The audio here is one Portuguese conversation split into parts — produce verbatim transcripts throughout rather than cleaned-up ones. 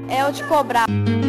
é eu te cobrar.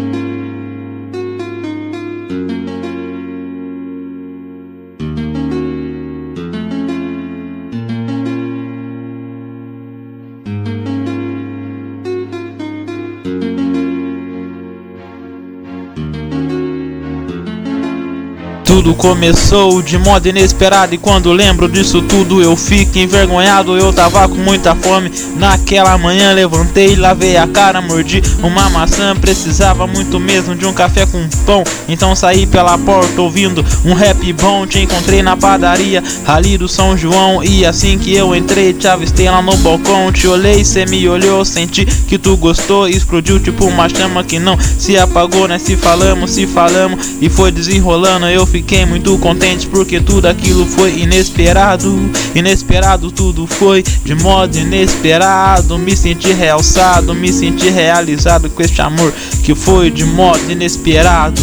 Tudo começou de modo inesperado e quando lembro disso tudo eu fico envergonhado. Eu tava com muita fome, naquela manhã levantei, lavei a cara, mordi uma maçã. Precisava muito mesmo de um café com pão, então saí pela porta ouvindo um rap bom. Te encontrei na padaria ali do São João e assim que eu entrei te avistei lá no balcão. Te olhei, cê me olhou, senti que tu gostou e explodiu tipo uma chama que não se apagou, né? Se falamos, se falamos e foi desenrolando. Eu fiquei Fiquei muito contente porque tudo aquilo foi inesperado. Inesperado tudo foi de modo inesperado. Me senti realçado, me senti realizado com este amor que foi de modo inesperado.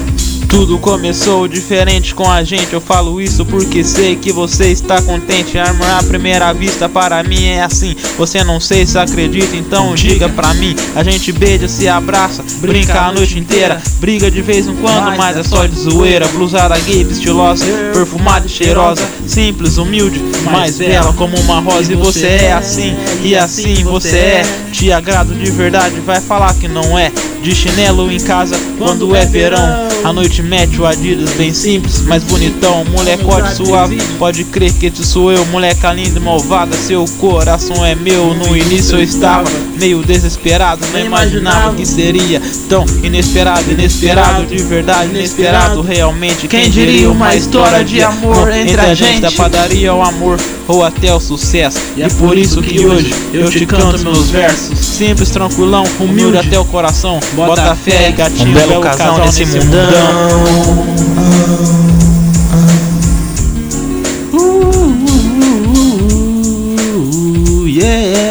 Tudo começou diferente com a gente, eu falo isso porque sei que você está contente. Amor à primeira vista para mim é assim, você não sei se acredita, então diga pra mim. A gente beija, se abraça, brinca a noite inteira, briga de vez em quando, mas é só de zoeira. Blusada gay, estilosa, perfumada e cheirosa, simples, humilde, mais bela como uma rosa. E você é assim, e assim você é, te agrado de verdade, vai falar que não é. De chinelo em casa quando é verão, a noite mete o Adidas bem simples, mas bonitão. Molecote suave, pode crer que te sou eu. Moleca linda e malvada, seu coração é meu. No início eu estava meio desesperado, não imaginava que seria tão inesperado. Inesperado de verdade, inesperado realmente. Quem diria uma história de amor entre a gente, da padaria ao amor ou até o sucesso. E é por isso que hoje eu te canto meus versos, simples, tranquilão, humilde até o coração. Bota fé e gatinho, um belo casal nesse mundão. Uh, uh, uh, yeah.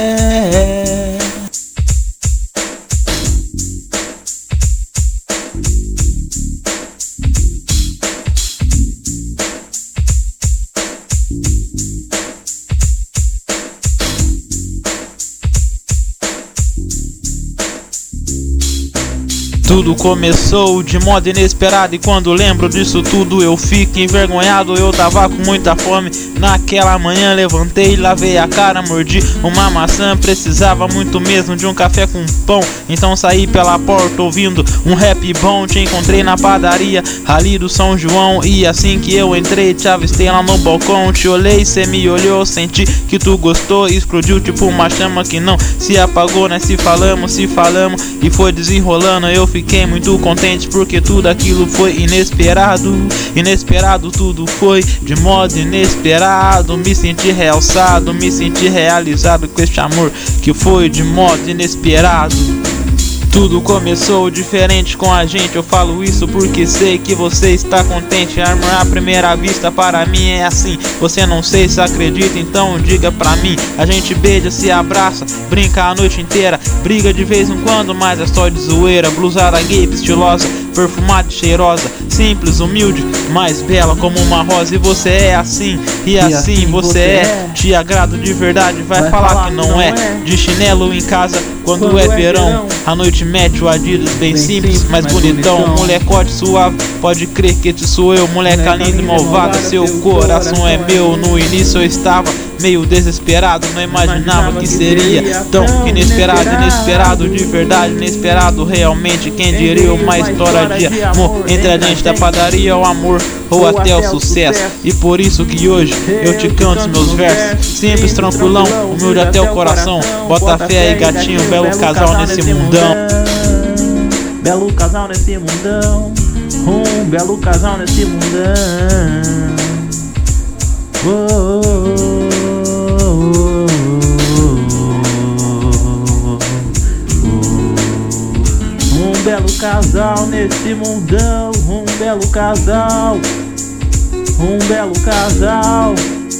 Tudo começou de modo inesperado e quando lembro disso tudo eu fico envergonhado. Eu tava com muita fome, naquela manhã levantei, lavei a cara, mordi uma maçã. Precisava muito mesmo de um café com pão, então saí pela porta ouvindo um rap bom. Te encontrei na padaria ali do São João e assim que eu entrei te avistei lá no balcão. Te olhei, cê me olhou, senti que tu gostou e explodiu tipo uma chama que não se apagou, né? Se falamos, se falamos e foi desenrolando. Eu fiquei Fiquei muito contente porque tudo aquilo foi inesperado. Inesperado tudo foi de modo inesperado. Me senti realçado, me senti realizado com este amor que foi de modo inesperado. Tudo começou diferente com a gente, eu falo isso porque sei que você está contente. Amor à primeira vista para mim é assim, você não sei se acredita, então diga pra mim. A gente beija, se abraça, brinca a noite inteira, briga de vez em quando, mas é só de zoeira. Blusada gay, estilosa, perfumada e cheirosa, simples, humilde, mais bela como uma rosa. E você é assim, e, e assim, assim você é, te agrado de verdade, vai, vai falar, falar que não, não é. é De chinelo em casa quando, quando é, é verão, verão, a noite mete o Adidas bem, bem simples, simples, mas bonitão, bonitão. Molecote suave, pode crer que te sou eu. Moleca linda e malvada, seu coração é meu. No início eu estava meio desesperado, não imaginava que seria tão inesperado. Inesperado de verdade, inesperado realmente. Quem diria uma história de amor entre a gente, da padaria ao amor ou até o sucesso. E por isso que hoje eu te canto meus versos, simples, tranquilão, humilde até o coração. Bota fé aí gatinho, belo casal nesse mundão. Belo casal nesse mundão, um belo casal nesse mundão. Oh, oh, oh, oh. Um belo casal nesse mundão, um belo casal, um belo casal.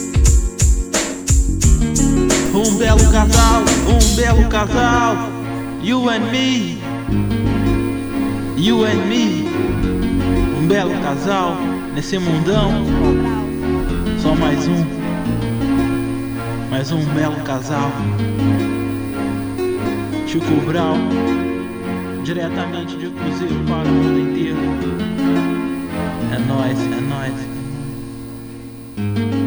Um belo casal, um belo casal. You and me, you and me. Um belo casal nesse mundão. Só mais um, mais um belo casal. Chico Brau, diretamente de Cruzeiro para o mundo inteiro. É nóis, é nóis.